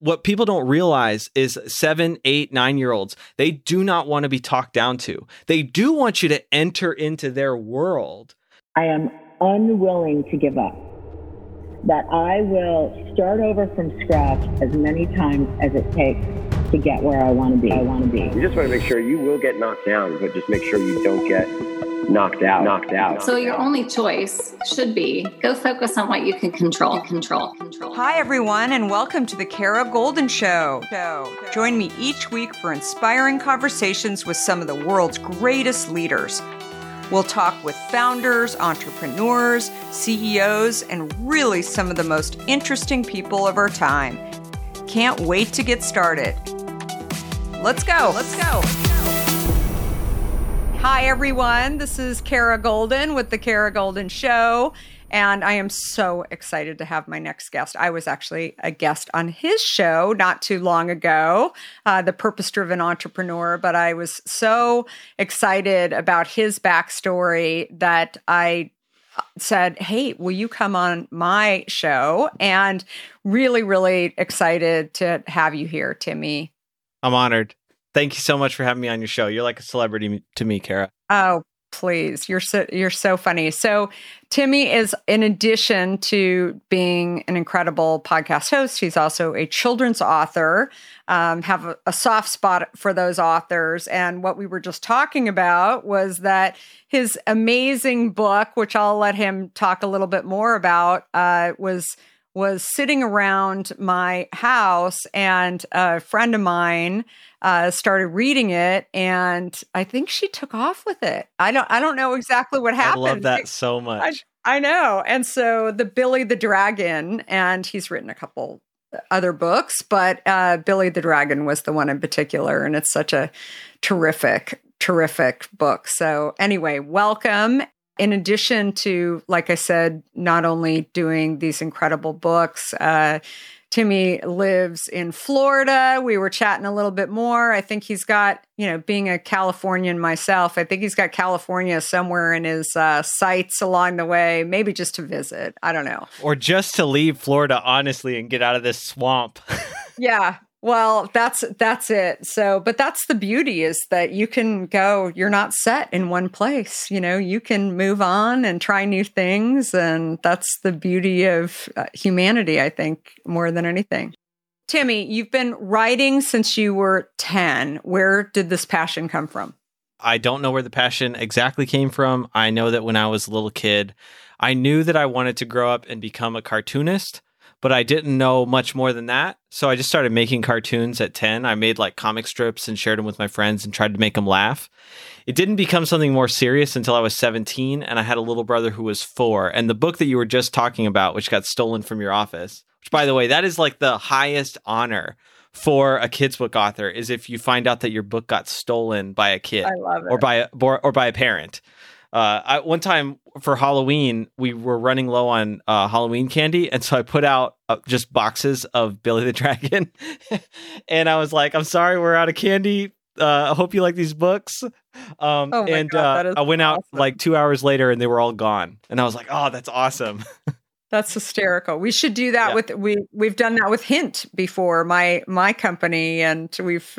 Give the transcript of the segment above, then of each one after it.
what people don't realize is 7, 8, 9-year-olds, they do not want to be talked down to. They do want you to enter into their world. I am unwilling to give up. That I will start over from scratch as many times as it takes to get where I want to be. You just want to make sure you will get knocked down, but just make sure you don't get knocked out. So your only choice should be go focus on what you can control. Hi, everyone, and welcome to the Kara Goldin Show. Join me each week for inspiring conversations with some of the world's greatest leaders. We'll talk with founders, entrepreneurs, CEOs, and really some of the most interesting people of our time. Can't wait to get started. Let's go. Hi, everyone. This is Kara Goldin with The Kara Goldin Show, and I am so excited to have my next guest. I was actually a guest on his show not too long ago, The Purpose-Driven Entrepreneur, but I was so excited about his backstory that I said, hey, will you come on my show? And really, really excited to have you here, Timmy. I'm honored. Thank you so much for having me on your show. You're like a celebrity to me, Kara. Oh, please. You're so funny. So Timmy is, in addition to being an incredible podcast host, he's also a children's author, have a soft spot for those authors. And what we were just talking about was that his amazing book, which I'll let him talk a little bit more about, was sitting around my house, and a friend of mine started reading it, and I think she took off with it. I don't know exactly what happened. I love that so much. I know. And so the Billy the Dragon, and he's written a couple other books, but Billy the Dragon was the one in particular, and it's such a terrific book. So anyway, welcome. In addition to, like I said, not only doing these incredible books, Timmy lives in Florida. We were chatting a little bit more. I think he's got, being a Californian myself, I think he's got California somewhere in his sights along the way, maybe just to visit. I don't know. Or just to leave Florida, honestly, and get out of this swamp. Yeah. Well, that's it. So, but that's the beauty, is that you can go, you're not set in one place. You can move on and try new things. And that's the beauty of humanity, I think, more than anything. Timmy, you've been writing since you were 10. Where did this passion come from? I don't know where the passion exactly came from. I know that when I was a little kid, I knew that I wanted to grow up and become a cartoonist, but I didn't know much more than that. So I just started making cartoons at 10. I made like comic strips and shared them with my friends and tried to make them laugh. It didn't become something more serious until I was 17, and I had a little brother who was 4. And the book that you were just talking about, which got stolen from your office, which, by the way, that is like the highest honor for a kid's book author, is if you find out that your book got stolen by a kid. I love it. or by a parent. One time for Halloween, we were running low on Halloween candy, and so I put out just boxes of Billy the Dragon, and I was like, "I'm sorry, we're out of candy. I hope you like these books." God, I went out like 2 hours later, and they were all gone, and I was like, "Oh, that's awesome." That's hysterical. We should do that we've done that with Hint before, my company, and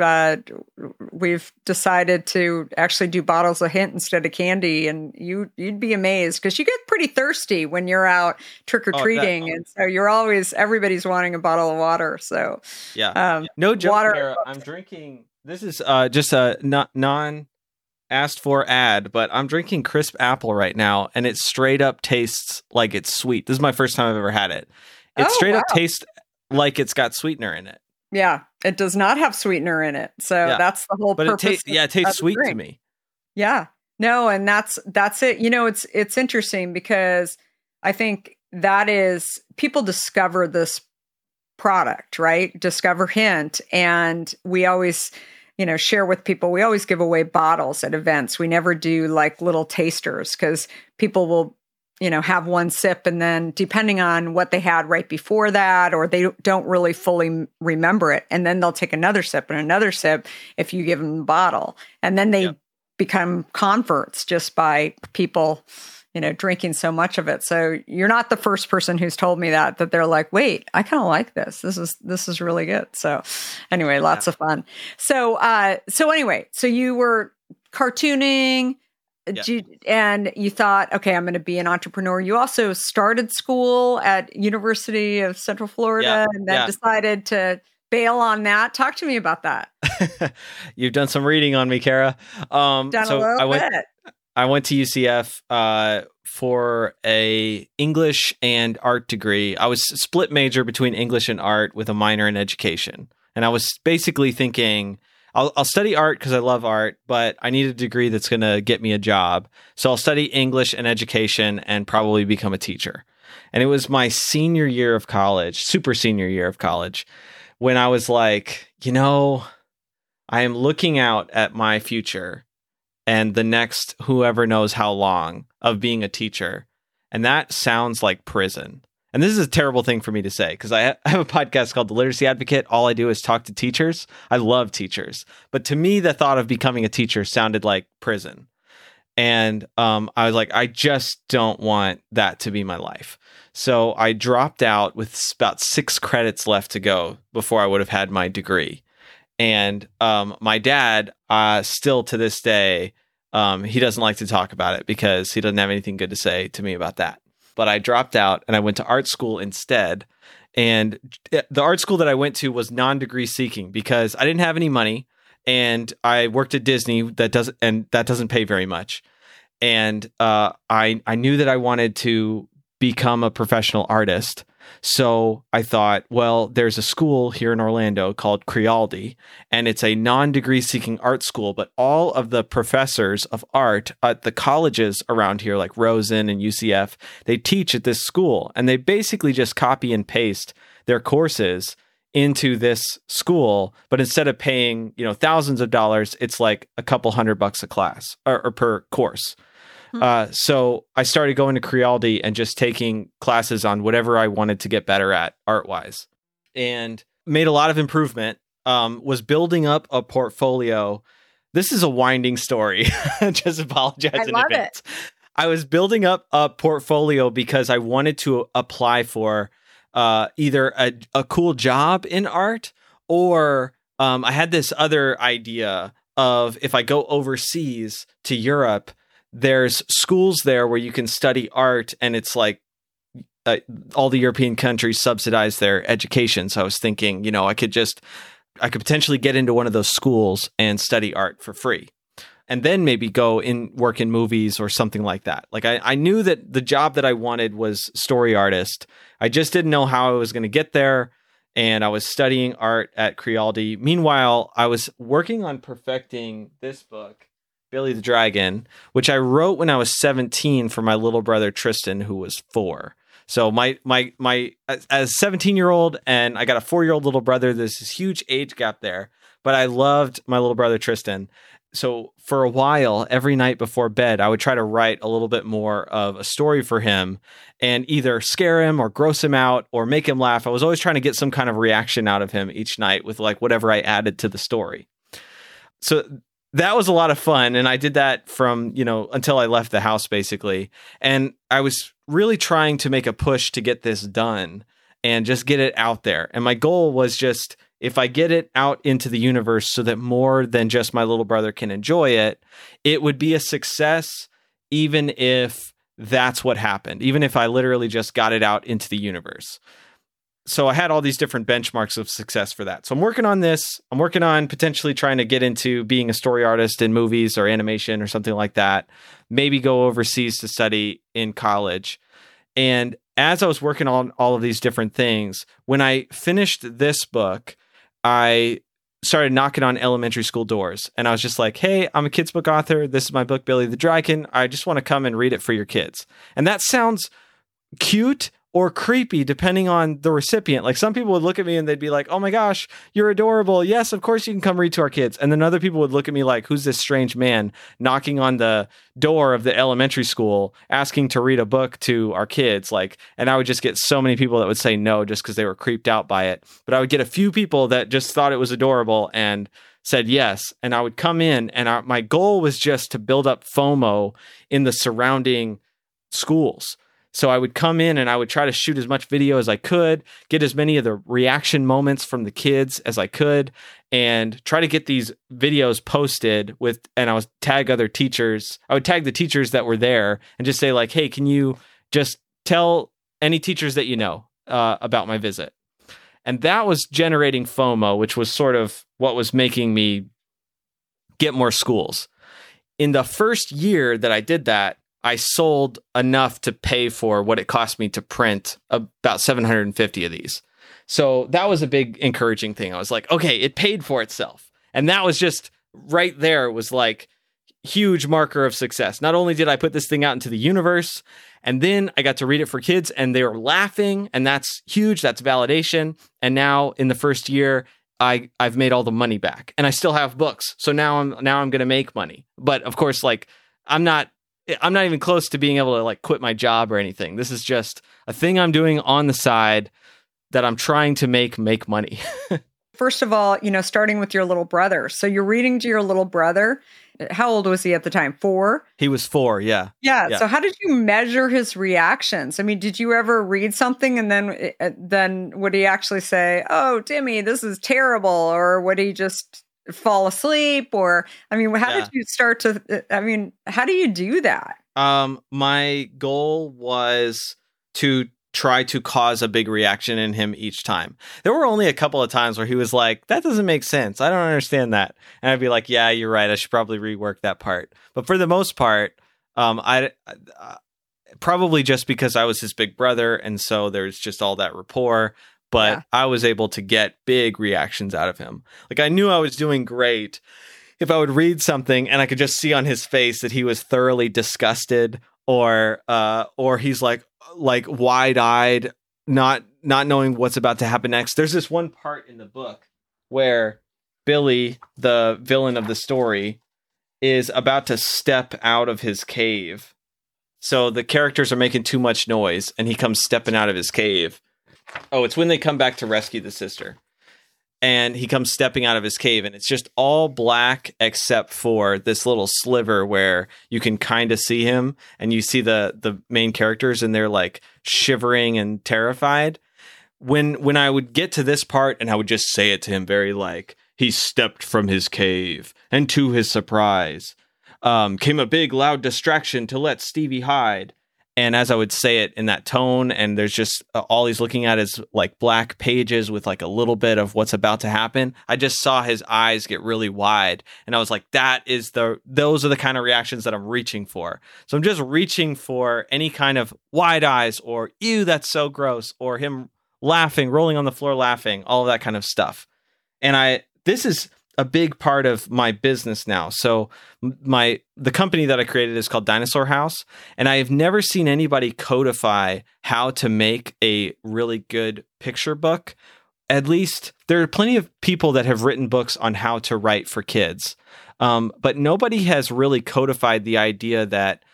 we've decided to actually do bottles of Hint instead of candy, and you'd be amazed, because you get pretty thirsty when you're out trick or treating, and so everybody's wanting a bottle of water. So no joke, water. Sarah, I'm drinking. This is just a non asked for ad, but I'm drinking crisp apple right now, and it straight up tastes like it's sweet. This is my first time I've ever had it. It straight up tastes like it's got sweetener in it. Yeah, it does not have sweetener in it. So that's the whole purpose. It tastes sweet to me. Yeah. No, and that's it. It's interesting, because I think that is, people discover this product, right? Discover Hint, and we always share with people. We always give away bottles at events. We never do like little tasters, because people will, have one sip, and then depending on what they had right before that, or they don't really fully remember it, and then they'll take another sip and another sip if you give them the bottle. And then they become converts just by people, drinking so much of it. So you're not the first person who's told me that they're like, wait, I kind of like this. This is really good. So anyway, lots of fun. So anyway, so you were cartooning. And you thought, okay, I'm going to be an entrepreneur. You also started school at University of Central Florida and then decided to bail on that. Talk to me about that. You've done some reading on me, Kara. A little bit. I went to UCF for a English and art degree. I was split major between English and art with a minor in education. And I was basically thinking, I'll study art because I love art, but I need a degree that's going to get me a job. So I'll study English and education and probably become a teacher. And it was my senior year of college, super senior year of college, when I was like, I am looking out at my future and the next whoever knows how long of being a teacher. And that sounds like prison. And this is a terrible thing for me to say because I have a podcast called The Literacy Advocate. All I do is talk to teachers. I love teachers. But to me, the thought of becoming a teacher sounded like prison. And I was like, I just don't want that to be my life. So I dropped out with about 6 credits left to go before I would have had my degree. And my dad, still to this day, he doesn't like to talk about it because he doesn't have anything good to say to me about that. But I dropped out and I went to art school instead. And the art school that I went to was non-degree seeking because I didn't have any money and I worked at Disney that doesn't pay very much. And I knew that I wanted to become a professional artist. So I thought, well, there's a school here in Orlando called Crealdi, and it's a non-degree seeking art school, but all of the professors of art at the colleges around here, like Rosen and UCF, they teach at this school, and they basically just copy and paste their courses into this school, but instead of paying, thousands of dollars, it's like a couple $100 a class or per course. So I started going to Crealdi and just taking classes on whatever I wanted to get better at art-wise, and made a lot of improvement, was building up a portfolio. This is a winding story. Just apologize in advance. I was building up a portfolio because I wanted to apply for either a cool job in art or I had this other idea of if I go overseas to Europe, there's schools there where you can study art and it's like all the European countries subsidize their education. So I was thinking, I could potentially get into one of those schools and study art for free and then maybe go work in movies or something like that. Like I knew that the job that I wanted was story artist. I just didn't know how I was going to get there. And I was studying art at Crealdi. Meanwhile, I was working on perfecting this book, Billy the Dragon, which I wrote when I was 17 for my little brother Tristan, who was 4. So my as a 17-year-old and I got a 4-year-old little brother, there's this huge age gap there, but I loved my little brother Tristan. So for a while, every night before bed, I would try to write a little bit more of a story for him and either scare him or gross him out or make him laugh. I was always trying to get some kind of reaction out of him each night with like whatever I added to the story. So that was a lot of fun. And I did that from, until I left the house, basically. And I was really trying to make a push to get this done and just get it out there. And my goal was just, if I get it out into the universe so that more than just my little brother can enjoy it, it would be a success, even if that's what happened, even if I literally just got it out into the universe. So I had all these different benchmarks of success for that. So I'm working on this. I'm working on potentially trying to get into being a story artist in movies or animation or something like that. Maybe go overseas to study in college. And as I was working on all of these different things, when I finished this book, I started knocking on elementary school doors. And I was just like, hey, I'm a kids book author. This is my book, Billy the Dragon. I just want to come and read it for your kids. And that sounds cute or creepy, depending on the recipient. Like some people would look at me and they'd be like, oh my gosh, you're adorable. Yes, of course you can come read to our kids. And then other people would look at me like, who's this strange man knocking on the door of the elementary school, asking to read a book to our kids? And I would just get so many people that would say no, just because they were creeped out by it. But I would get a few people that just thought it was adorable and said yes. And I would come in and my goal was just to build up FOMO in the surrounding schools. So I would come in and I would try to shoot as much video as I could, get as many of the reaction moments from the kids as I could, and try to get these videos posted and I would tag other teachers. I would tag the teachers that were there and just say like, hey, can you just tell any teachers that you know about my visit? And that was generating FOMO, which was sort of what was making me get more schools. In the first year that I did that, I sold enough to pay for what it cost me to print about 750 of these. So that was a big encouraging thing. I was like, okay, it paid for itself. And that was just right there was like huge marker of success. Not only did I put this thing out into the universe, and then I got to read it for kids and they were laughing, and that's huge. That's validation. And now in the first year, I've made all the money back and I still have books. So now I'm going to make money. But of course, like I'm not even close to being able to like quit my job or anything. This is just a thing I'm doing on the side that I'm trying to make money. First of all, starting with your little brother. So you're reading to your little brother. How old was he at the time? 4? He was 4. Yeah. Yeah. So how did you measure his reactions? I mean, did you ever read something and then would he actually say, "Oh, Timmy, this is terrible," or would he just fall asleep? Or, I mean, how did you start to, how do you do that? My goal was to try to cause a big reaction in him each time. There were only a couple of times where he was like, "That doesn't make sense. I don't understand that." And I'd be like, "Yeah, you're right. I should probably rework that part." But for the most part, I probably just because I was his big brother. And so there's just all that rapport. But I was able to get big reactions out of him. Like I knew I was doing great if I would read something and I could just see on his face that he was thoroughly disgusted or he's like wide-eyed, not knowing what's about to happen next. There's this one part in the book where Billy, the villain of the story, is about to step out of his cave. So the characters are making too much noise and he comes stepping out of his cave. Oh, it's when they come back to rescue the sister. And he comes stepping out of his cave and it's just all black except for this little sliver where you can kind of see him and you see the main characters and they're like shivering and terrified. When I would get to this part and I would just say it to him very like, he stepped from his cave and to his surprise came a big loud distraction to let Stevie hide. And as I would say it in that tone, and there's just all he's looking at is like black pages with like a little bit of what's about to happen. I just saw his eyes get really wide. And I was like, those are the kind of reactions that I'm reaching for. So I'm just reaching for any kind of wide eyes or, ew, that's so gross, or him laughing, rolling on the floor laughing, all of that kind of stuff. And this is a big part of my business now. So the company that I created is called Dinosaur House, and I have never seen anybody codify how to make a really good picture book. At least there are plenty of people that have written books on how to write for kids. But nobody has really codified the idea that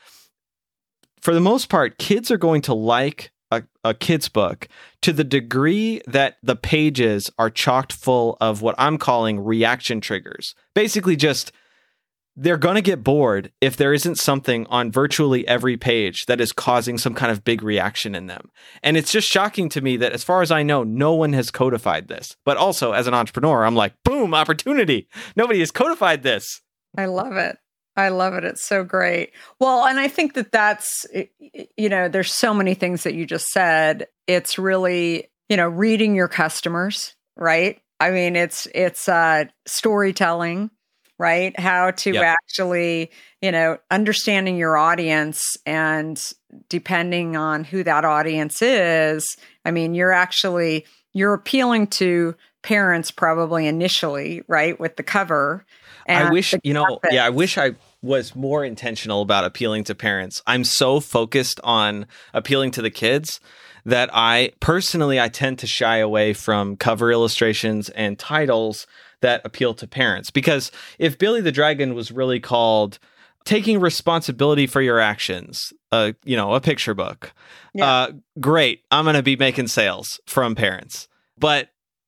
for the most part, kids are going to like a kid's book to the degree that the pages are chocked full of what I'm calling reaction triggers. Basically just, they're going to get bored if there isn't something on virtually every page that is causing some kind of big reaction in them. And it's just shocking to me that as far as I know, no one has codified this. But also as an entrepreneur, I'm like, boom, opportunity. Nobody has codified this. I love it. I love it. It's so great. Well, and I think that's, there's so many things that you just said. It's really, reading your customers, right? I mean, it's storytelling, right? How to actually, understanding your audience, and depending on who that audience is, I mean, you're appealing to parents probably initially, right? With the cover. I wish, I wish I was more intentional about appealing to parents. I'm so focused on appealing to the kids that I tend to shy away from cover illustrations and titles that appeal to parents. Because if Billy the Dragon was really called Taking Responsibility for Your Actions, a picture book, great. I'm going to be making sales from parents. But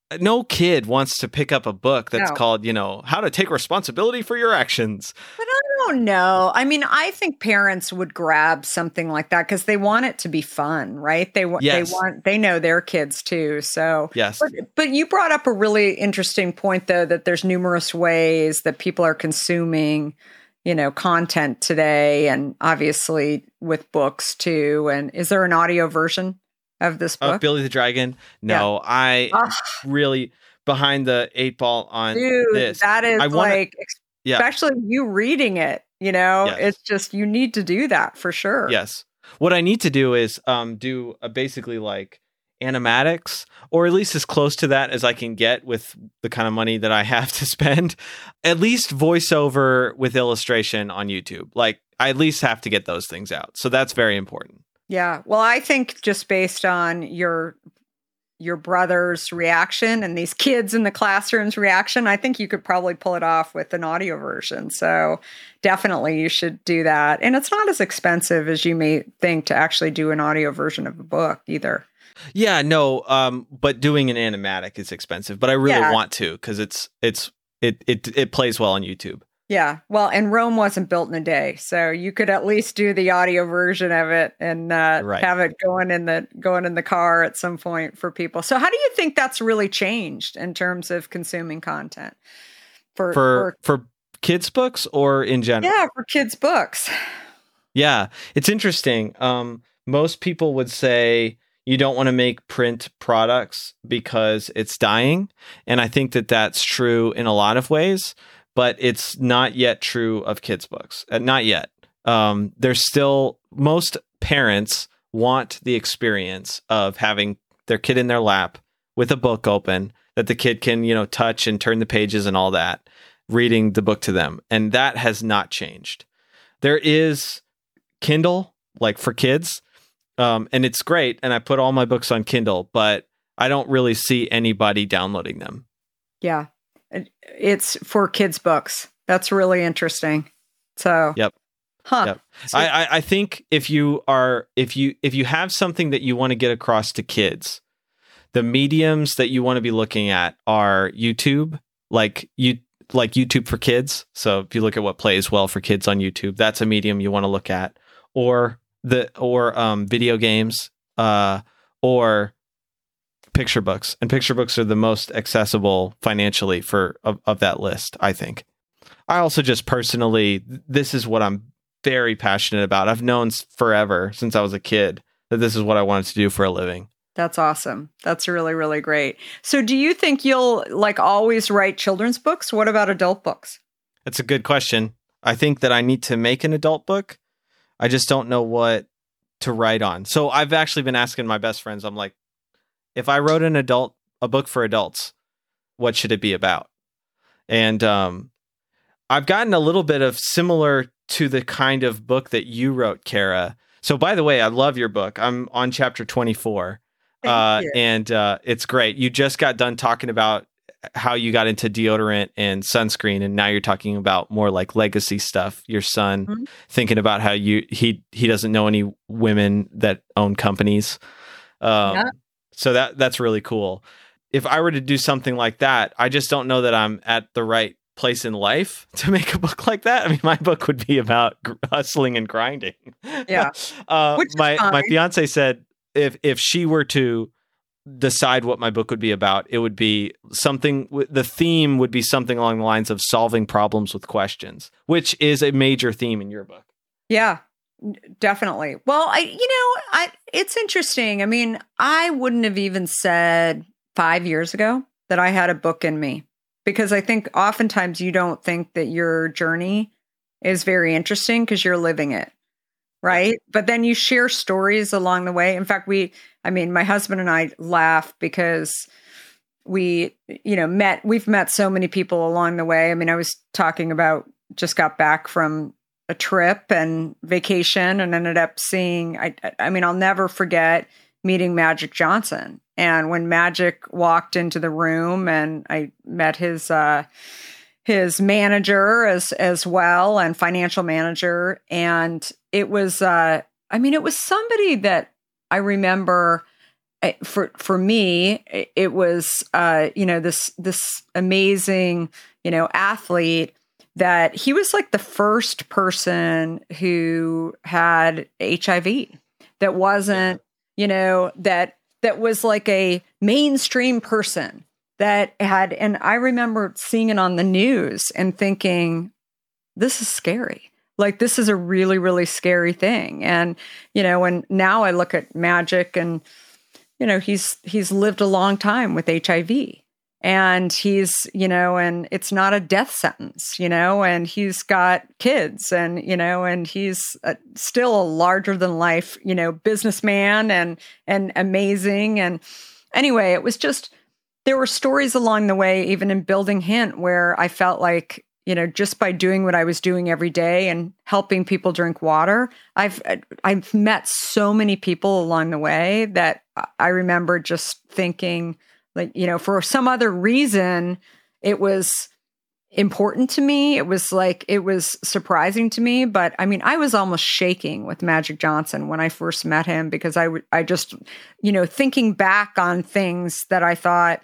no kid wants to pick up a book that's No. called, How to Take Responsibility for Your Actions. But I don't know. I mean, I think parents would grab something like that because they want it to be fun, right? Yes. They know their kids too. So Yes. But you brought up a really interesting point, though, that there's numerous ways that people are consuming, content today, and obviously with books too. And is there an audio version of this book? Billy the Dragon? No, Yeah. I really behind the 8 ball on Dude, this. that is Yeah. especially you reading it, Yes. it's just, you need to do that for sure. Yes. What I need to do is do basically like animatics, or at least as close to that as I can get with the kind of money that I have to spend. At least voiceover with illustration on YouTube. Like, I at least have to get those things out. So that's very important. Yeah. Well, I think just based on your brother's reaction and these kids in the classroom's reaction, I think you could probably pull it off with an audio version. So definitely you should do that. And it's not as expensive as you may think to actually do an audio version of a book either. Yeah, no, but doing an animatic is expensive, but I really want to, because it plays well on YouTube. Yeah. Well, and Rome wasn't built in a day, so you could at least do the audio version of it and have it going in the car at some point for people. So how do you think that's really changed in terms of consuming content for kids' books or in general? Yeah, for kids' books. Yeah, it's interesting. Most people would say you don't want to make print products because it's dying. And I think that that's true in a lot of ways, but it's not yet true of kids' books. Not yet. There's still, most parents want the experience of having their kid in their lap with a book open that the kid can, touch and turn the pages and all that, reading the book to them. And that has not changed. There is Kindle, like for kids, and it's great. And I put all my books on Kindle, but I don't really see anybody downloading them. Yeah. It's for kids' books. That's really interesting. So, yep. Huh. Yep. So, I think if you have something that you want to get across to kids, the mediums that you want to be looking at are YouTube, like YouTube for kids. So if you look at what plays well for kids on YouTube, that's a medium you want to look at, or video games, or picture books. And picture books are the most accessible financially of that list, I think. I also just personally, this is what I'm very passionate about. I've known forever, since I was a kid, that this is what I wanted to do for a living. That's awesome. That's really, really great. So do you think you'll always write children's books? What about adult books? That's a good question. I think that I need to make an adult book. I just don't know what to write on. So I've actually been asking my best friends, I'm like, if I wrote a book for adults, what should it be about? And I've gotten a little bit of similar to the kind of book that you wrote, Kara. So by the way, I love your book. I'm on chapter 24. And it's great. You just got done talking about how you got into deodorant and sunscreen, and now you're talking about more like legacy stuff. Your son thinking about how he doesn't know any women that own companies. So that's really cool. If I were to do something like that, I just don't know that I'm at the right place in life to make a book like that. I mean, my book would be about hustling and grinding. Yeah. My fiance said if she were to decide what my book would be about, it would be something, the theme would be something along the lines of solving problems with questions, which is a major theme in your book. Yeah, definitely. Well, it's interesting. I mean, I wouldn't have even said 5 years ago that I had a book in me, because I think oftentimes you don't think that your journey is very interesting because you're living it. Right. But then you share stories along the way. In fact, my husband and I laugh because we've met so many people along the way. I mean, I was talking about, just got back from a trip and vacation and ended up seeing, I'll never forget meeting Magic Johnson. And when Magic walked into the room and I met his manager as well, and financial manager. And it was, it was somebody that I remember for me, it was this amazing athlete that he was like the first person who had HIV that wasn't that was like a mainstream person that had, and I remember seeing it on the news and thinking, this is scary. Like, this is a really, really scary thing. And, and now I look at Magic and, he's lived a long time with HIV, and he's, and it's not a death sentence, and he's got kids, and, and he's still a larger than life, businessman and amazing. And anyway, it was just, there were stories along the way, even in building Hint, where I felt like, just by doing what I was doing every day and helping people drink water, I've met so many people along the way that I remember just thinking, like, for some other reason, it was important to me. It was surprising to me, but I mean, I was almost shaking with Magic Johnson when I first met him, because I just, thinking back on things that I thought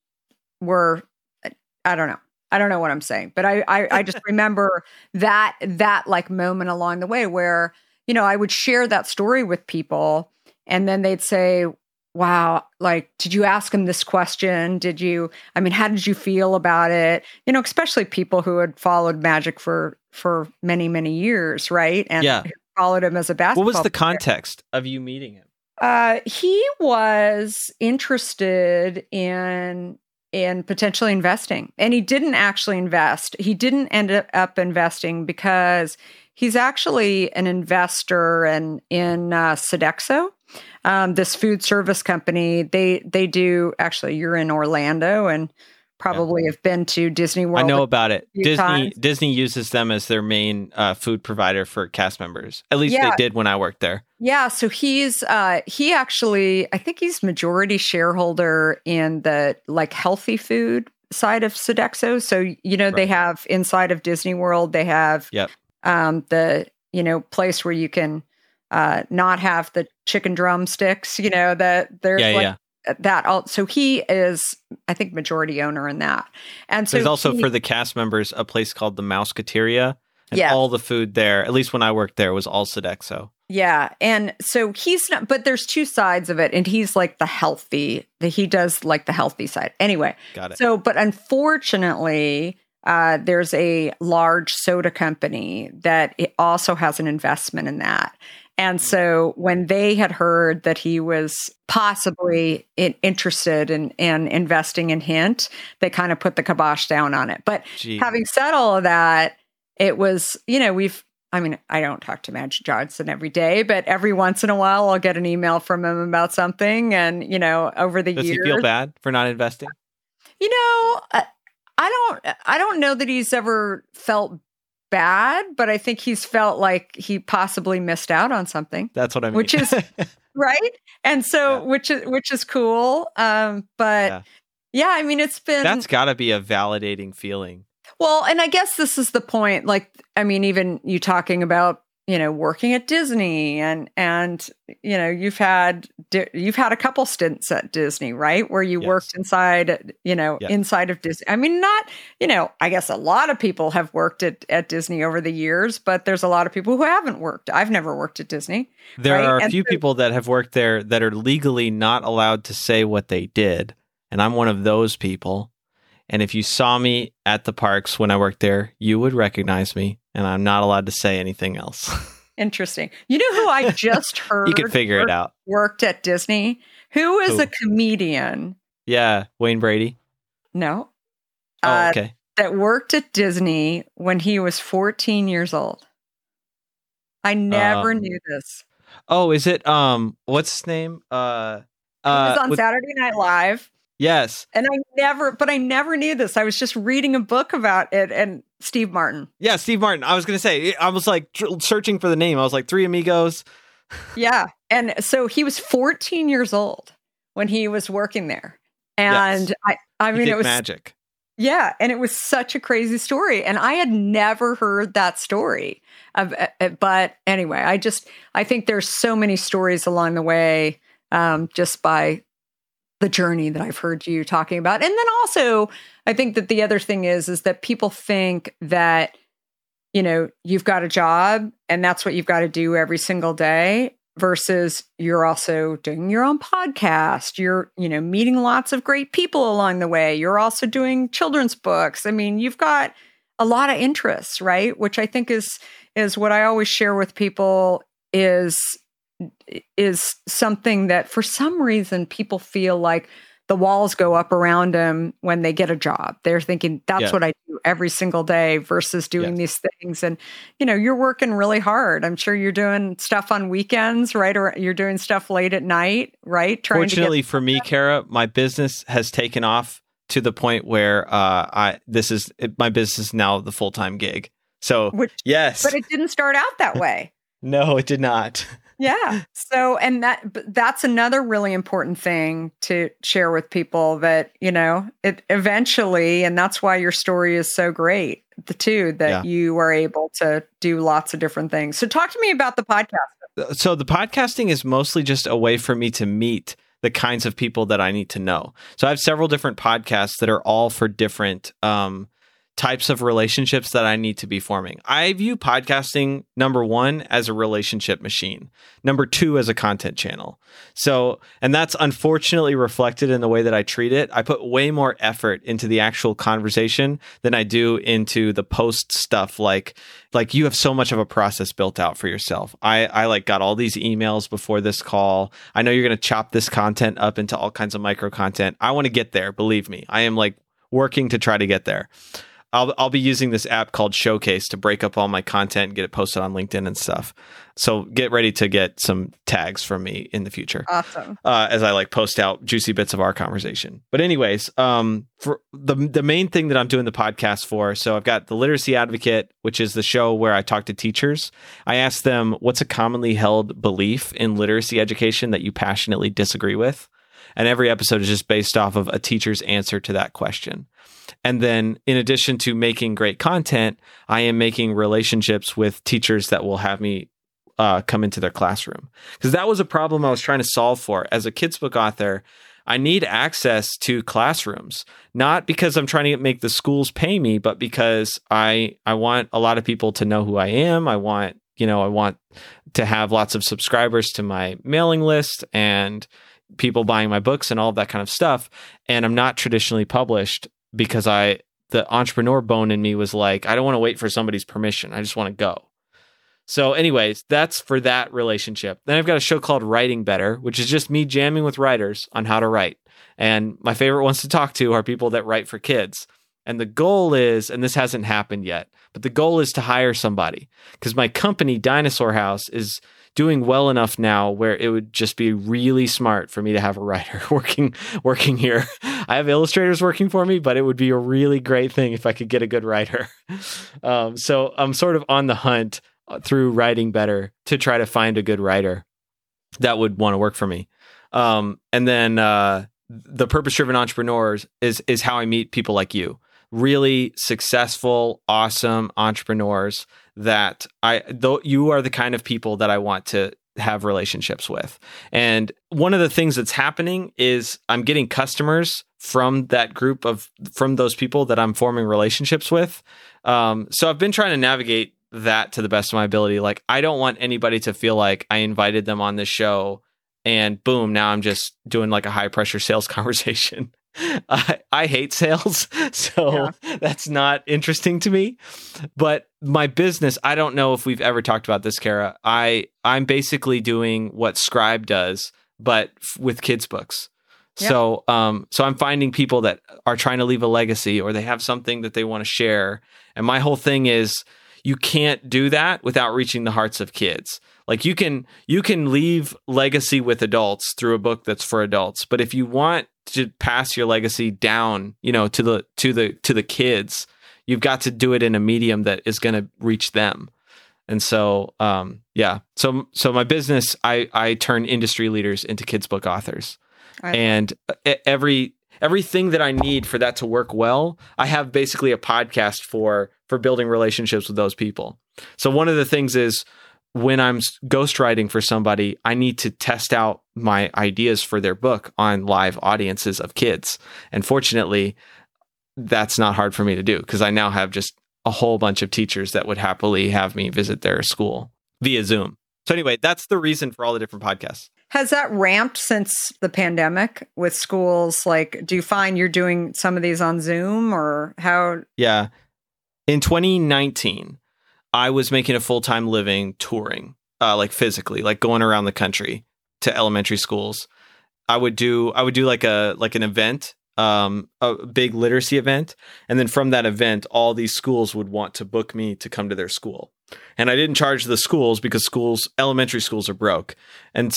were, I don't know what I'm saying, but I just remember that like moment along the way where, I would share that story with people, and then they'd say, wow, like, did you ask him this question? How did you feel about it? Especially people who had followed Magic for many, many years, right? And who followed him as a basketball What was the player. context of you meeting him? He was interested in potentially investing, and he didn't actually invest. He didn't end up investing because he's actually an investor in Sodexo, this food service company. They do, actually, you're in Orlando and probably have been to Disney World. I know about it. Times. Disney uses them as their main food provider for cast members. At least they did when I worked there. Yeah, so he actually, I think he's majority shareholder in the like healthy food side of Sodexo. So, right. They have inside of Disney World, they have the, place where you can not have the chicken drumsticks, that there's that. So he is, I think, majority owner in that. And so there's also for the cast members a place called the Mouseketeria, and all the food there, at least when I worked there, was all Sodexo. Yeah. And so he's not, but there's two sides of it. And he's like he does like the healthy side. Anyway. Got it. So, but unfortunately, there's a large soda company that it also has an investment in that. And so when they had heard that he was possibly interested in investing in Hint, they kind of put the kibosh down on it. But having said all of that, it was, I don't talk to Magic Johnson every day, but every once in a while I'll get an email from him about something. And, over the years. Does he feel bad for not investing? I don't know that he's ever felt bad, but I think he's felt like he possibly missed out on something. That's what I mean. Which is right. And so, which is cool. But it's been, that's gotta be a validating feeling. Well, and I guess this is the point. Like, even you talking about, working at Disney and you've had a couple stints at Disney, right? Where you worked inside, inside of Disney. Not, I guess a lot of people have worked at Disney over the years, but there's a lot of people who haven't worked. I've never worked at Disney. There are a few people that have worked there that are legally not allowed to say what they did. And I'm one of those people. And if you saw me at the parks when I worked there, you would recognize me, and I'm not allowed to say anything else. Interesting. You know who I just heard? You could figure it out. Worked at Disney? Who is a comedian? Yeah, Wayne Brady. No. Oh, okay. That worked at Disney when he was 14 years old. I never knew this. Oh, is it, what's his name? He was on Saturday Night Live. Yes. And I never knew this. I was just reading a book about it, and Steve Martin. Yeah, Steve Martin. I was going to say, I was like searching for the name. I was like, Three Amigos. Yeah. And so he was 14 years old when he was working there. And it was magic. Yeah. And it was such a crazy story. And I had never heard that story. But anyway, I think there's so many stories along the way just by the journey that I've heard you talking about. And then also, I think that the other thing is that people think that, you've got a job and that's what you've got to do every single day, versus you're also doing your own podcast. You're, meeting lots of great people along the way. You're also doing children's books. I mean, you've got a lot of interests, right? Which I think is what I always share with people is something that for some reason people feel like the walls go up around them when they get a job. They're thinking that's what I do every single day versus doing these things. And, you're working really hard. I'm sure you're doing stuff on weekends, right? Or you're doing stuff late at night, right? Fortunately for me, Kara, my business has taken off to the point where my business is now the full-time gig. So yes, but it didn't start out that way. No, it did not. Yeah. So, and that's another really important thing to share with people that, it eventually, and that's why your story is so great, that you are able to do lots of different things. So talk to me about the podcast. So the podcasting is mostly just a way for me to meet the kinds of people that I need to know. So I have several different podcasts that are all for different, types of relationships that I need to be forming. I view podcasting, number one, as a relationship machine. Number two, as a content channel. So, and that's unfortunately reflected in the way that I treat it. I put way more effort into the actual conversation than I do into the post stuff. Like you have so much of a process built out for yourself. I got all these emails before this call. I know you're going to chop this content up into all kinds of micro content. I want to get there. Believe me, I am working to try to get there. I'll be using this app called Showcase to break up all my content and get it posted on LinkedIn and stuff. So get ready to get some tags from me in the future. Awesome. As I post out juicy bits of our conversation. But anyways, for the main thing that I'm doing the podcast for, so I've got the Literacy Advocate, which is the show where I talk to teachers. I ask them, what's a commonly held belief in literacy education that you passionately disagree with? And every episode is just based off of a teacher's answer to that question. And then in addition to making great content, I am making relationships with teachers that will have me come into their classroom. Because that was a problem I was trying to solve for. As a kids book author, I need access to classrooms, not because I'm trying to make the schools pay me, but because I want a lot of people to know who I am. I want to have lots of subscribers to my mailing list and people buying my books and all of that kind of stuff. And I'm not traditionally published because the entrepreneur bone in me was like, I don't want to wait for somebody's permission. I just want to go. So anyways, that's for that relationship. Then I've got a show called Writing Better, which is just me jamming with writers on how to write. And my favorite ones to talk to are people that write for kids. And the goal is, and this hasn't happened yet, but the goal is to hire somebody, because my company, Dinosaur House, is doing well enough now where it would just be really smart for me to have a writer working here. I have illustrators working for me, but it would be a really great thing if I could get a good writer. So I'm sort of on the hunt through Writing Better to try to find a good writer that would want to work for me. And then the Purpose-Driven Entrepreneurs is how I meet people like you. Really successful, awesome entrepreneurs that you are the kind of people that I want to have relationships with. And one of the things that's happening is I'm getting customers from that group from those people that I'm forming relationships with. So I've been trying to navigate that to the best of my ability. I don't want anybody to feel like I invited them on this show and boom, now I'm just doing a high pressure sales conversation. I hate sales, so that's not interesting to me. But my business, I don't know if we've ever talked about this, Kara. I'm basically doing what Scribe does, but with kids' books. Yep. So I'm finding people that are trying to leave a legacy, or they have something that they want to share. And my whole thing is, you can't do that without reaching the hearts of kids. You can leave legacy with adults through a book that's for adults, but if you want to pass your legacy down, to the kids, you've got to do it in a medium that is going to reach them. And so, So my business, I turn industry leaders into kids book authors, and everything that I need for that to work well, I have basically a podcast for building relationships with those people. So one of the things is, when I'm ghostwriting for somebody, I need to test out my ideas for their book on live audiences of kids. And fortunately, that's not hard for me to do because I now have just a whole bunch of teachers that would happily have me visit their school via Zoom. So anyway, that's the reason for all the different podcasts. Has that ramped since the pandemic with schools? Like, do you find you're doing some of these on Zoom or how? Yeah. In 2019, I was making a full-time living touring, like physically, like going around the country to elementary schools. I would do like an event, a big literacy event. And then from that event, all these schools would want to book me to come to their school. And I didn't charge the schools because elementary schools are broke. And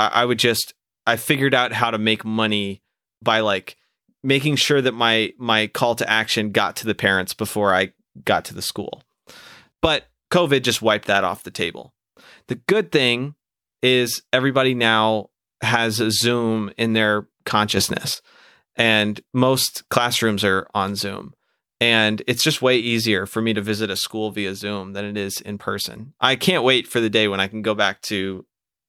I figured out how to make money by like making sure that my call to action got to the parents before I got to the school. But COVID just wiped that off the table. The good thing is everybody now has a Zoom in their consciousness, and most classrooms are on Zoom. And it's just way easier for me to visit a school via Zoom than it is in person. I can't wait for the day when I can go back to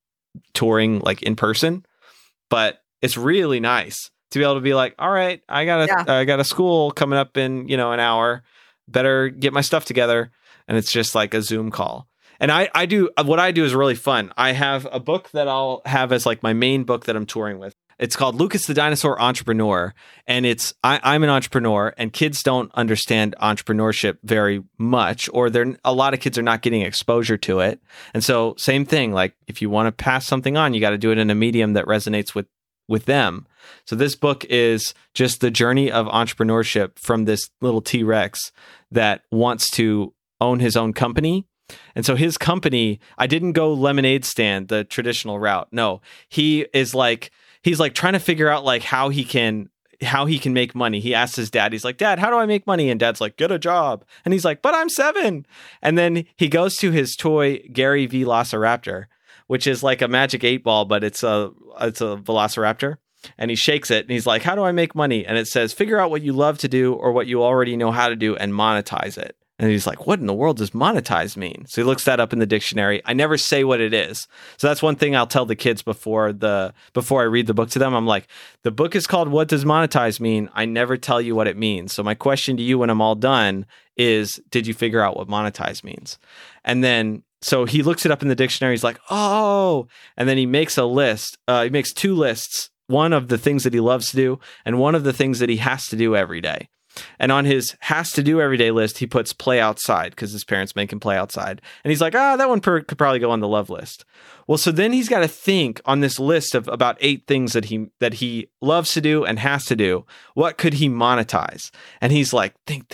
touring like in person, but it's really nice to be able to be like, all right, I got a school coming up in, an hour, better get my stuff together. And it's just like a Zoom call. And what I do is really fun. I have a book that I'll have as like my main book that I'm touring with. It's called Lucas the Dinosaur Entrepreneur. And I'm an entrepreneur, and kids don't understand entrepreneurship very much, or a lot of kids are not getting exposure to it. And so same thing, like if you want to pass something on, you got to do it in a medium that resonates with them. So this book is just the journey of entrepreneurship from this little T-Rex that wants to own his own company. And so his company, I didn't go lemonade stand, the traditional route. No, he's like trying to figure out like how he can make money. He asked his dad, he's like, Dad, how do I make money? And Dad's like, get a job. And he's like, but I'm 7. And then he goes to his toy Gary Velociraptor, which is like a magic 8-ball, but it's a Velociraptor. And he shakes it and he's like, how do I make money? And it says, figure out what you love to do or what you already know how to do and monetize it. And he's like, what in the world does monetize mean? So he looks that up in the dictionary. I never say what it is. So that's one thing I'll tell the kids before I read the book to them. I'm like, the book is called What Does Monetize Mean? I never tell you what it means. So my question to you when I'm all done is, did you figure out what monetize means? And then, so he looks it up in the dictionary. He's like, oh, and then he makes a list. He makes 2 lists, one of the things that he loves to do and one of the things that he has to do every day. And on his has to do everyday list, he puts play outside because his parents make him play outside. And he's like, that one could probably go on the love list. Well, so then he's got to think on this list of about 8 things that he loves to do and has to do. What could he monetize? And he's like, think.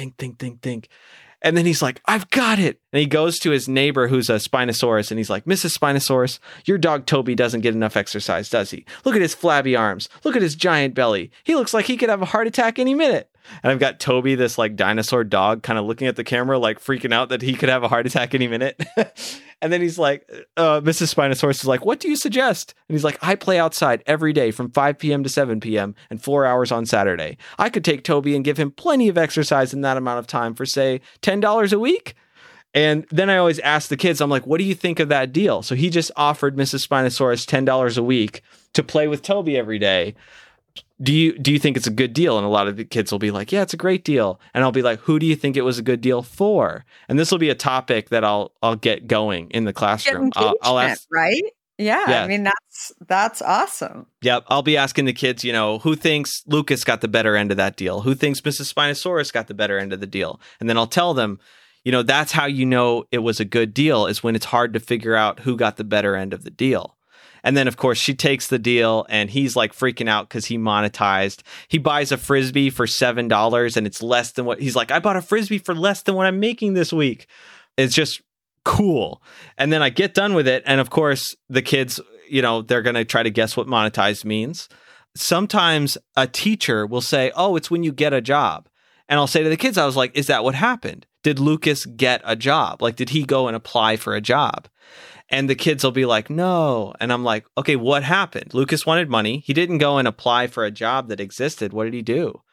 And then he's like, I've got it. And he goes to his neighbor who's a Spinosaurus. And he's like, Mrs. Spinosaurus, your dog Toby doesn't get enough exercise, does he? Look at his flabby arms. Look at his giant belly. He looks like he could have a heart attack any minute. And I've got Toby, this like dinosaur dog, kind of looking at the camera, like freaking out that he could have a heart attack any minute. And then he's like, Mrs. Spinosaurus is like, what do you suggest? And he's like, I play outside every day from 5 p.m. to 7 p.m. and 4 hours on Saturday. I could take Toby and give him plenty of exercise in that amount of time for, say, $10 a week. And then I always ask the kids, I'm like, what do you think of that deal? So he just offered Mrs. Spinosaurus $10 a week to play with Toby every day. Do you think it's a good deal? And a lot of the kids will be like, yeah, it's a great deal. And I'll be like, who do you think it was a good deal for? And this will be a topic that I'll get going in the classroom. I'll ask, right? Yeah. I mean, that's awesome. Yep. I'll be asking the kids, who thinks Lucas got the better end of that deal? Who thinks Mrs. Spinosaurus got the better end of the deal? And then I'll tell them, that's how you know it was a good deal, is when it's hard to figure out who got the better end of the deal. And then, of course, she takes the deal and he's like freaking out because he monetized. He buys a Frisbee for $7 and it's less than what he's like, I bought a Frisbee for less than what I'm making this week. It's just cool. And then I get done with it. And of course, the kids, they're going to try to guess what monetized means. Sometimes a teacher will say, oh, it's when you get a job. And I'll say to the kids, I was like, is that what happened? Did Lucas get a job? Like, did he go and apply for a job? And the kids will be like, no. And I'm like, okay, what happened? Lucas wanted money. He didn't go and apply for a job that existed. What did he do?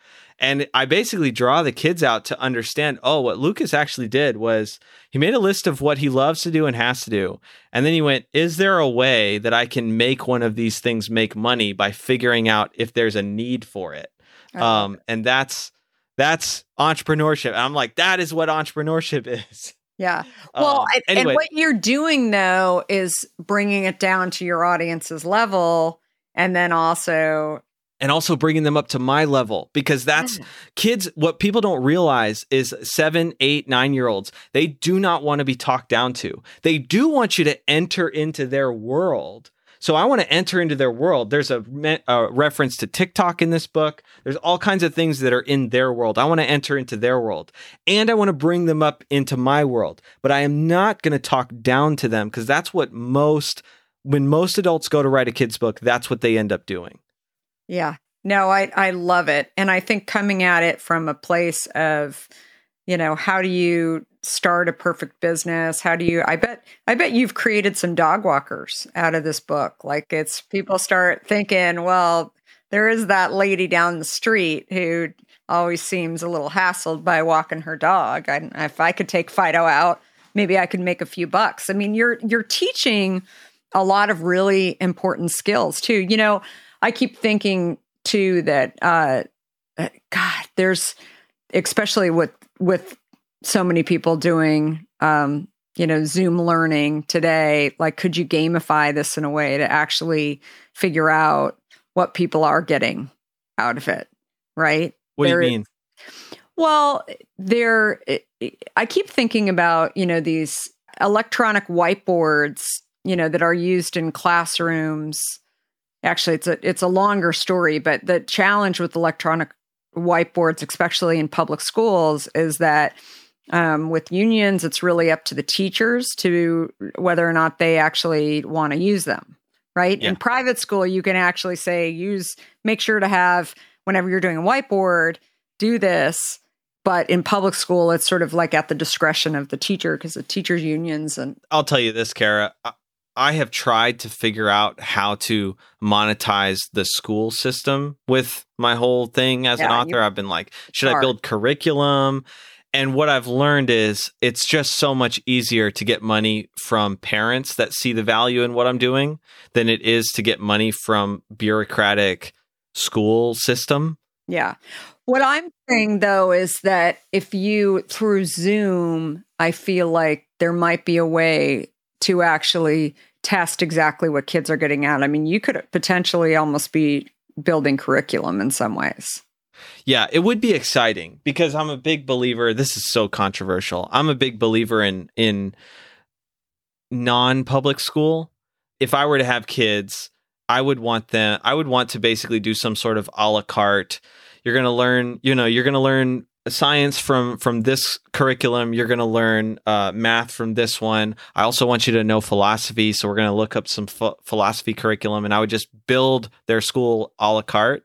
And I basically draw the kids out to understand, oh, what Lucas actually did was he made a list of what he loves to do and has to do. And then he went, is there a way that I can make one of these things make money by figuring out if there's a need for it? And that's entrepreneurship. And I'm like, that is what entrepreneurship is. Yeah. Well, anyway. And what you're doing, though, is bringing it down to your audience's level, and then also bringing them up to my level, because that's kids. What people don't realize is 7, 8, 9-year-olds, they do not want to be talked down to. They do want you to enter into their world. So I want to enter into their world. There's a reference to TikTok in this book. There's all kinds of things that are in their world. I want to enter into their world, and I want to bring them up into my world. But I am not going to talk down to them, because that's what when most adults go to write a kid's book, that's what they end up doing. Yeah. No, I love it. And I think coming at it from a place of, how do you start a perfect business? How do you, I bet you've created some dog walkers out of this book. Like, it's people start thinking, well, there is that lady down the street who always seems a little hassled by walking her dog. If I could take Fido out, maybe I could make a few bucks. I mean, you're teaching a lot of really important skills too. I keep thinking too that, God, there's, especially with so many people doing, Zoom learning today, like, could you gamify this in a way to actually figure out what people are getting out of it? Right. What do you mean? Well, I keep thinking about, these electronic whiteboards, that are used in classrooms. Actually, it's a longer story, but the challenge with electronic whiteboards, especially in public schools, is that with unions, it's really up to the teachers to whether or not they actually want to use them, right? Yeah. In private school, you can actually say, make sure to have, whenever you're doing a whiteboard, do this. But in public school, it's sort of like at the discretion of the teacher, because the teachers' unions. And I'll tell you this, Kara. I have tried to figure out how to monetize the school system with my whole thing as an author. I've been like, should I build curriculum? And what I've learned is it's just so much easier to get money from parents that see the value in what I'm doing than it is to get money from bureaucratic school system. Yeah. What I'm saying, though, is that if you, through Zoom, I feel like there might be a way to actually test exactly what kids are getting out. I mean, you could potentially almost be building curriculum in some ways. Yeah, it would be exciting, because I'm a big believer. This is so controversial. I'm a big believer in non-public school. If I were to have kids, I would want to basically do some sort of a la carte. You're going to learn science from this curriculum. You're going to learn math from this one. I also want you to know philosophy. So we're going to look up some philosophy curriculum, and I would just build their school a la carte.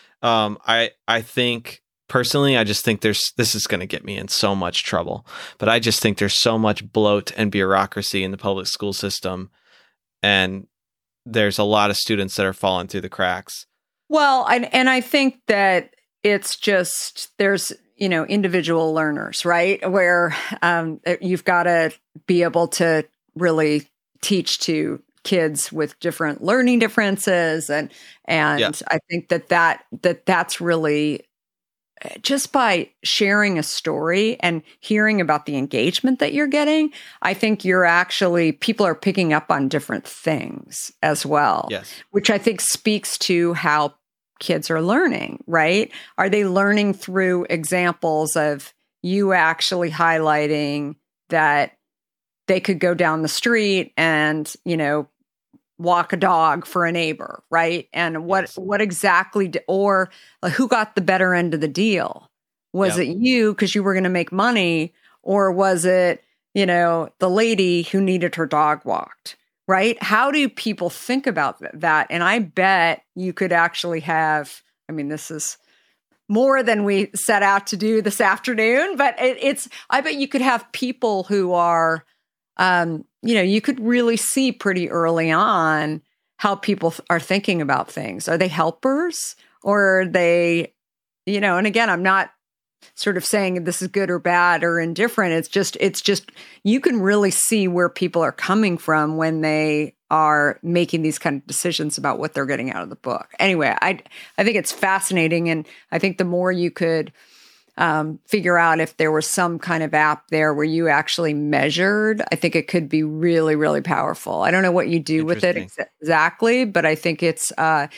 I think personally, I just think this is going to get me in so much trouble, but I just think there's so much bloat and bureaucracy in the public school system, and there's a lot of students that are falling through the cracks. Well, and I think that it's just, there's, individual learners, right? Where you've got to be able to really teach to kids with different learning differences. And yeah. I think that's really, just by sharing a story and hearing about the engagement that you're getting, I think people are picking up on different things as well. Yes. Which I think speaks to how kids are learning, right? Are they learning through examples of you actually highlighting that they could go down the street and, walk a dog for a neighbor, right? And what exactly, or who got the better end of the deal? Was it you because you were going to make money, or was it, the lady who needed her dog walked, right? How do people think about that? And I bet you could actually have, this is more than we set out to do this afternoon, but I bet you could have people who are, you could really see pretty early on how people are thinking about things. Are they helpers, or are they, and again, I'm not sort of saying this is good or bad or indifferent. It's just you can really see where people are coming from when they are making these kind of decisions about what they're getting out of the book. Anyway, I think it's fascinating, and I think the more you could figure out if there was some kind of app there where you actually measured, I think it could be really, really powerful. I don't know what you do with it exactly, but I think it's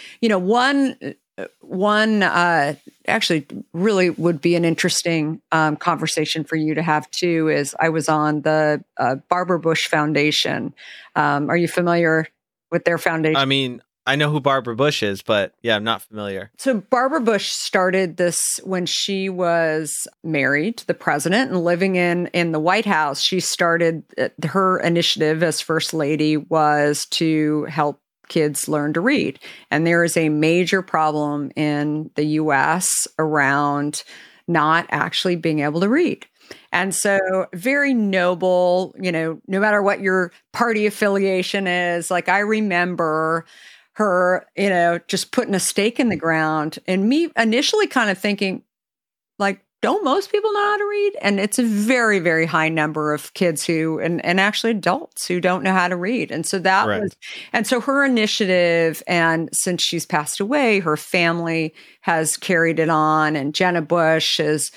one actually really would be an interesting conversation for you to have too is I was on the Barbara Bush Foundation. Are you familiar with their foundation? I mean, I know who Barbara Bush is, but yeah, I'm not familiar. So Barbara Bush started this when she was married to the president and living in the White House. She started her initiative as First Lady was to help kids learn to read. And there is a major problem in the US around not actually being able to read. And so very noble, no matter what your party affiliation is, like I remember her, just putting a stake in the ground and me initially kind of thinking like, don't most people know how to read? And it's a very, very high number of kids who, and actually adults who don't know how to read. And so that was, and so her initiative, and since she's passed away, her family has carried it on, and Jenna Bush is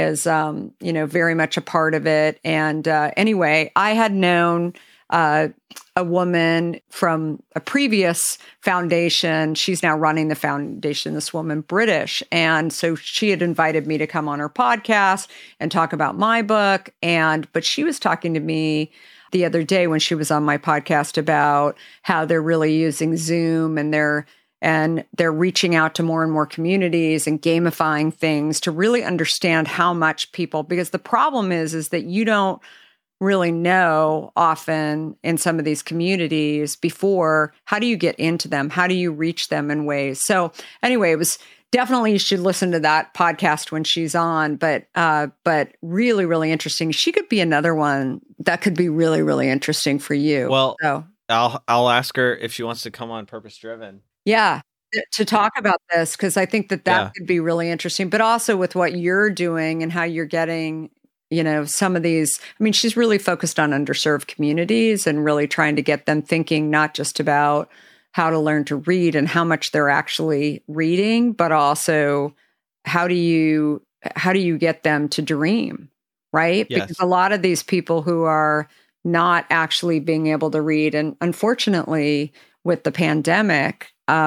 very much a part of it. And anyway, I had known a woman from a previous foundation. She's now running the foundation, this woman, British. And so she had invited me to come on her podcast and talk about my book. But she was talking to me the other day when she was on my podcast about how they're really using Zoom and they're reaching out to more and more communities and gamifying things to really understand how much people, because the problem is that you don't really know often in some of these communities before, how do you get into them? How do you reach them in ways? So anyway, it was definitely, you should listen to that podcast when she's on, but really, really interesting. She could be another one that could be really, really interesting for you. Well, so I'll ask her if she wants to come on Purpose Driven. Yeah. To talk about this, because I think that could be really interesting, but also with what you're doing and how you're getting, some of these, I mean, she's really focused on underserved communities and really trying to get them thinking not just about how to learn to read and how much they're actually reading, but also how do you get them to dream, right? Yes. Because a lot of these people who are not actually being able to read, and unfortunately with the pandemic,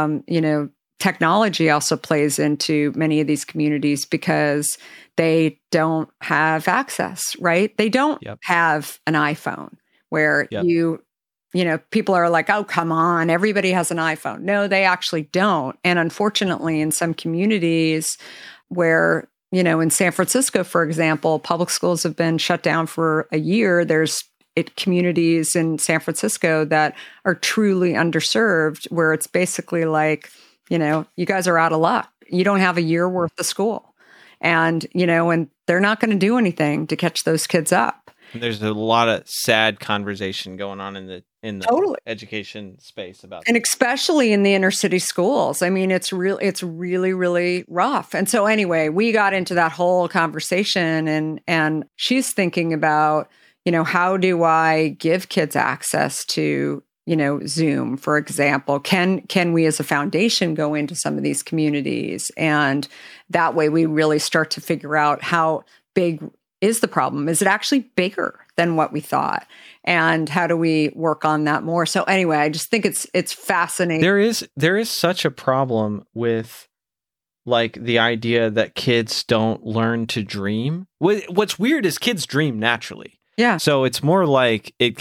technology also plays into many of these communities because they don't have access, right? They don't have an iPhone where people are like, oh, come on, everybody has an iPhone. No, they actually don't. And unfortunately, in some communities where, in San Francisco, for example, public schools have been shut down for a year. There's communities in San Francisco that are truly underserved, where it's basically like, you guys are out of luck. You don't have a year worth of school. And, and they're not going to do anything to catch those kids up. There's a lot of sad conversation going on in the totally. Education space about that. And especially in the inner city schools. I mean, it's really, really rough. And so anyway, we got into that whole conversation and she's thinking about, how do I give kids access to, Zoom, for example? Can we as a foundation go into some of these communities? And that way we really start to figure out how big is the problem? Is it actually bigger than what we thought? And how do we work on that more? So anyway, I just think it's fascinating. There is such a problem with like the idea that kids don't learn to dream. What's weird is kids dream naturally. Yeah. So it's more like it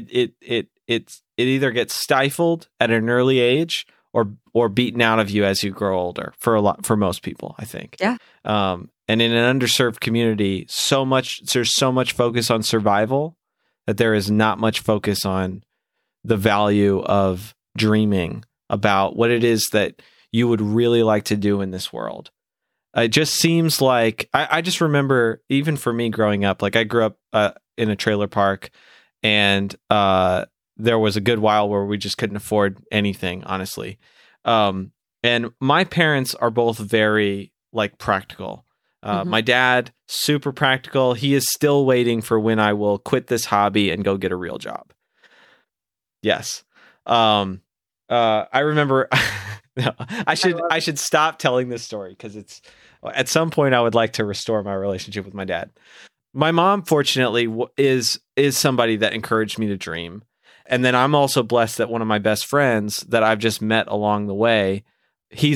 either gets stifled at an early age or beaten out of you as you grow older for most people, I think. Yeah. And in an underserved community, there's so much focus on survival that there is not much focus on the value of dreaming about what it is that you would really like to do in this world. It just seems like I just remember, even for me growing up, like I grew up in a trailer park, and there was a good while where we just couldn't afford anything, honestly. And my parents are both very like practical. My dad, super practical. He is still waiting for when I will quit this hobby and go get a real job. Yes. I remember I should stop telling this story because it's at some point I would like to restore my relationship with my dad. My mom, fortunately, is somebody that encouraged me to dream. And then I'm also blessed that one of my best friends that I've just met along the way, he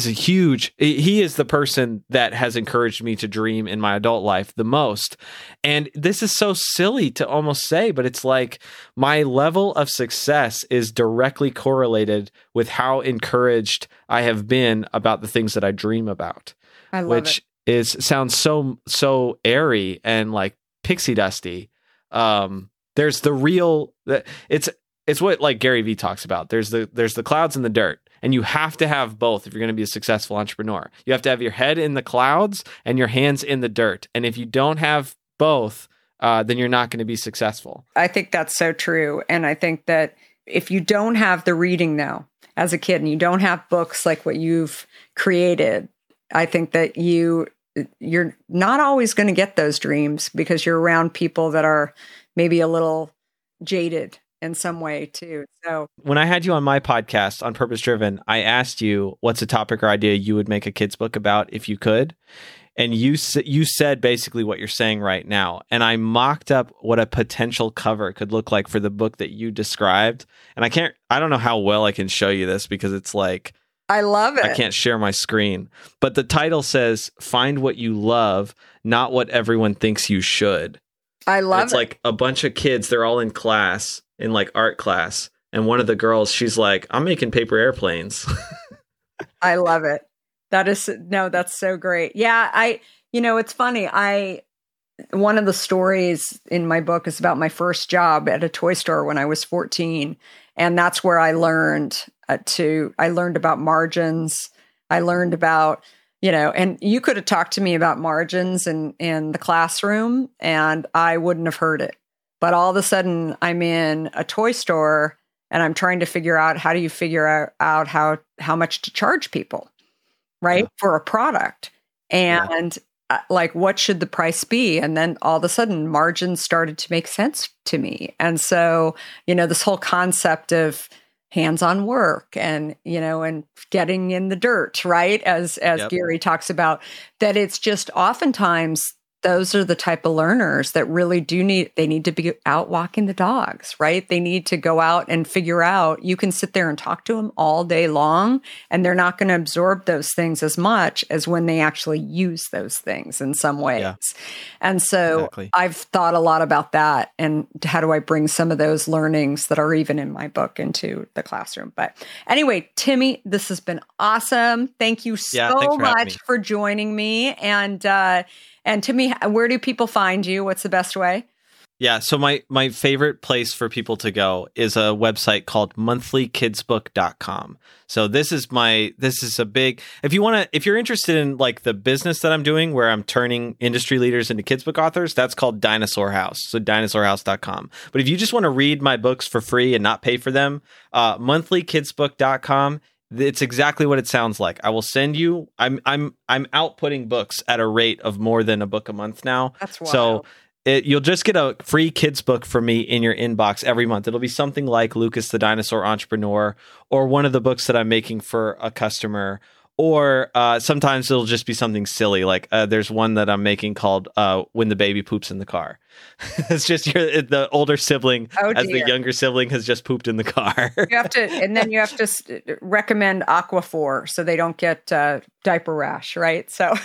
is the person that has encouraged me to dream in my adult life the most. And this is so silly to almost say, but it's like my level of success is directly correlated with how encouraged I have been about the things that I dream about. I love it. Sounds so airy and like pixie dusty. There's the real, it's what like Gary Vee talks about. There's the clouds and the dirt. And you have to have both if you're going to be a successful entrepreneur. You have to have your head in the clouds and your hands in the dirt. And if you don't have both, then you're not going to be successful. I think that's so true. And I think that if you don't have the reading though, as a kid, and you don't have books like what you've created, I think that you're not always going to get those dreams because you're around people that are maybe a little jaded in some way too. So when I had you on my podcast on Purpose Driven, I asked you what's a topic or idea you would make a kid's book about if you could. And you said basically what you're saying right now. And I mocked up what a potential cover could look like for the book that you described. And I don't know how well I can show you this because it's like, I love it. I can't share my screen, but the title says, "Find what you love, not what everyone thinks you should." I love it. It's like a bunch of kids. They're all in class, in like art class. And one of the girls, she's like, "I'm making paper airplanes." I love it. That's so great. Yeah. It's funny. One of the stories in my book is about my first job at a toy store when I was 14. And that's where I learned about margins. I learned about, and you could have talked to me about margins in the classroom and I wouldn't have heard it. But all of a sudden I'm in a toy store and I'm trying to figure out how do you figure out how much to charge people, right? Yeah. For a product. And like, what should the price be? And then all of a sudden margins started to make sense to me. And so, this whole concept of hands-on work and, and getting in the dirt, right? As yep. Gary talks about, that it's just oftentimes those are the type of learners that really they need to be out walking the dogs, right? They need to go out and figure out, you can sit there and talk to them all day long and they're not going to absorb those things as much as when they actually use those things in some ways. Yeah. And so exactly. I've thought a lot about that and how do I bring some of those learnings that are even in my book into the classroom. But anyway, Timmy, this has been awesome. Thank you so much for joining me. And Timmy, where do people find you? What's the best way? Yeah, so my favorite place for people to go is a website called monthlykidsbook.com. So this is a big, if you're interested in like the business that I'm doing where I'm turning industry leaders into kids book authors, that's called Dinosaur House. So dinosaurhouse.com. But if you just want to read my books for free and not pay for them, monthlykidsbook.com. It's exactly what it sounds like. I will send you. I'm outputting books at a rate of more than a book a month now. That's wild. So you'll just get a free kids book from me in your inbox every month. It'll be something like Lucas the Dinosaur Entrepreneur, or one of the books that I'm making for a customer. Or sometimes it'll just be something silly. Like there's one that I'm making called When the Baby Poops in the Car. It's just the older sibling as the younger sibling has just pooped in the car. You have to recommend Aquaphor so they don't get diaper rash, right? So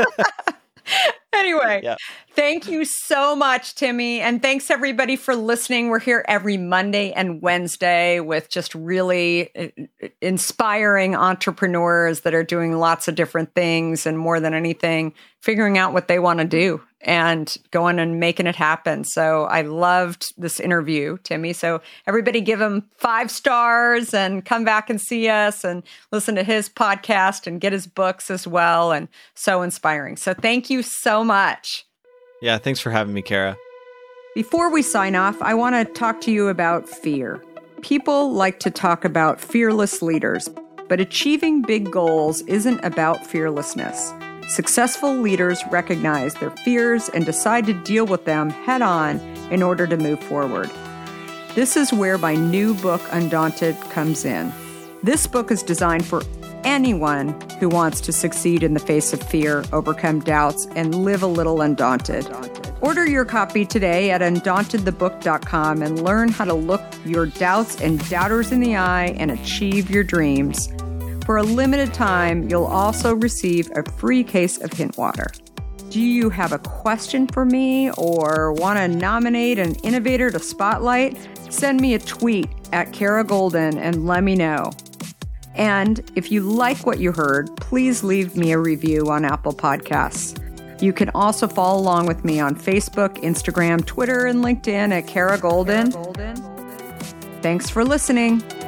anyway, yeah. Thank you so much, Timmy. And thanks everybody for listening. We're here every Monday and Wednesday with just really inspiring entrepreneurs that are doing lots of different things and more than anything, figuring out what they want to do and going and making it happen. So I loved this interview, Timmy. So everybody give him 5 stars and come back and see us and listen to his podcast and get his books as well. And so inspiring. So thank you so much. Yeah, thanks for having me, Kara. Before we sign off, I want to talk to you about fear. People like to talk about fearless leaders, but achieving big goals isn't about fearlessness. Successful leaders recognize their fears and decide to deal with them head on in order to move forward. This is where my new book, Undaunted, comes in. This book is designed for anyone who wants to succeed in the face of fear, overcome doubts, and live a little undaunted. Order your copy today at undauntedthebook.com and learn how to look your doubts and doubters in the eye and achieve your dreams. For a limited time, you'll also receive a free case of hint water. Do you have a question for me or want to nominate an innovator to spotlight? Send me a tweet at Kara Goldin and let me know. And if you like what you heard, please leave me a review on Apple Podcasts. You can also follow along with me on Facebook, Instagram, Twitter, and LinkedIn at Kara Goldin. Thanks for listening.